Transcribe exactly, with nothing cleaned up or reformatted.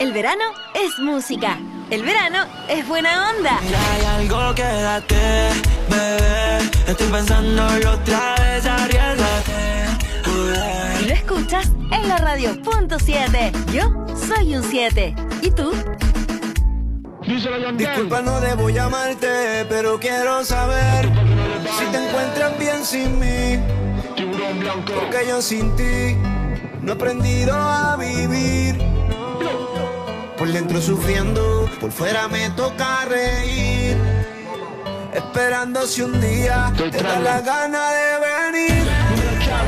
El verano es música. El verano es buena onda. Mira, hay algo, quédate, bebé. Estoy pensándolo otra vez, arriesgate. Y lo escuchas en la radio punto siete. Yo soy un siete. ¿Y tú? Disculpa, no debo llamarte, pero quiero saber si te encuentras bien sin mí. Porque yo sin ti no he aprendido a vivir. Por dentro sufriendo, por fuera me toca reír. Esperando si un día te da la gana de